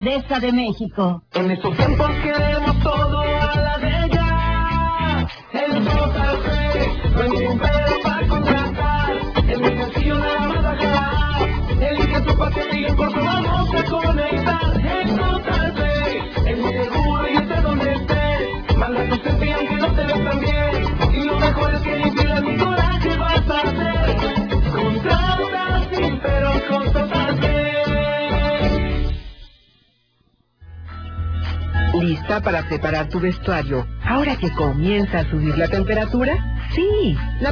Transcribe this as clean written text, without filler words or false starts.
Desa de México. En estos tiempos queremos todo a la de ya. El Total Play, no hay ningún pero para contratar. En el sencillo nada más bajar. Elige tu paquete y en corto vamos a conectar. El Total Play, es muy seguro y esté donde estés. Manda tu selfie aunque no te veas tan bien. Y lo mejor es que ni pierdas ni coraje vas a hacer. Contrata sin pero con Total Play. ¿Lista para preparar tu vestuario ahora que comienza a subir la temperatura? Sí, la